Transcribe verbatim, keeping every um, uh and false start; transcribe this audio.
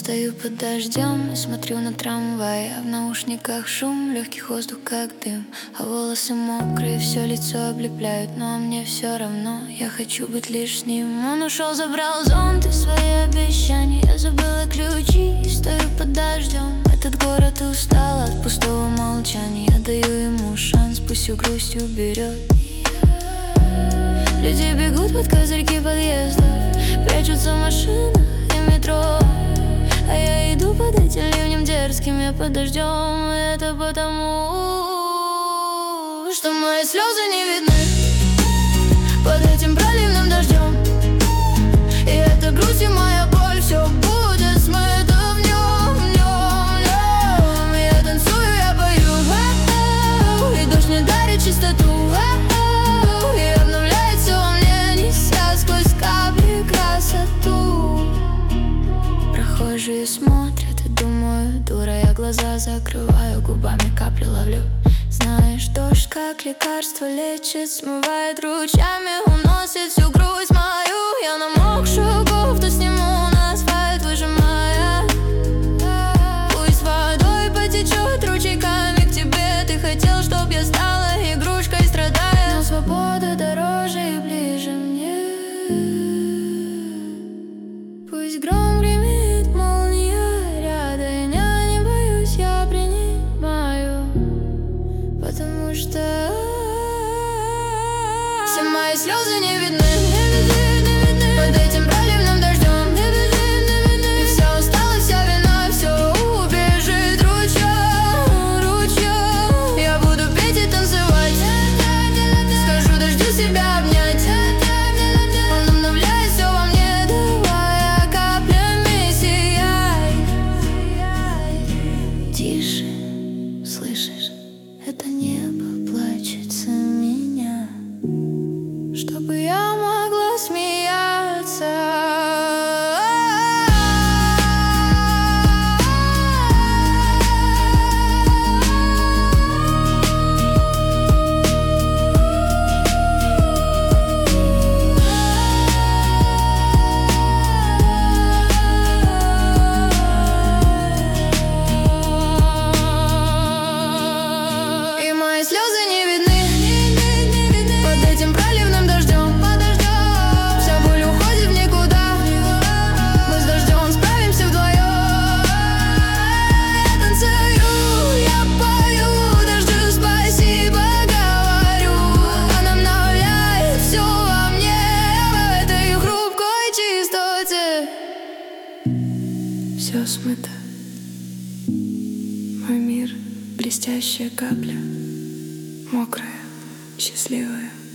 стою под дождем и смотрю на трамвай, а в наушниках шум, легкий воздух как дым, а волосы мокрые, все лицо облепляют, но мне все равно, я хочу быть лишь с ним. Он ушел, забрал зонт и свои обещания, я забыла ключи и стою под дождем. Этот город устал от пустого молчания, я даю ему шанс, пусть всю грусть уберет. Люди бегут под козырьки подъездов, прячутся в машинах и метро, а я иду под этим ливнем дерзким, я под дождем. И это потому, что мои слезы не видны под этим проливным дождем. И эта грусть и моя боль, все будет смыто в нем, в нем, в нем. И я танцую, я пою, а-а, и дождь мне дарит чистоту, а-а, и обновляет все во мне, неся сквозь капли красоту. Прохожие смотрят и думают, дура, я глаза закрываю, губами капли ловлю. Знаешь, дождь как лекарство лечит, смывает ручьями, уносит всю грусть мою. Я намокшую кофту сниму на асфальт, выжимая. Пусть водой потечет ручейками к тебе. Ты хотел, чтоб я стала игрушкой, страдая, но свобода дороже и ближе мне. Пусть гром гремит, молния рядом, я не боюсь, я принимаю, потому что все мои слезы не видны под этим проливным дождем. И вся усталость, вся вина, все убежит ручьем, ручьем. Я буду петь и танцевать, скажу дождю себя обнять. Он обновляет все во мне, давая каплями сияй. Тише, слышишь? Это небо плачет за меня, чтобы я могла смеяться. И мои слезы не видны под этим проливным дождем. Вся боль уходит в никуда, мы с дождем справимся вдвоем. Я танцую, я пою, дождю спасибо говорю. Он обновляет все во мне, в этой хрупкой чистоте. Все смыто. Мой мир — блестящая капля, мокрая, счастливая.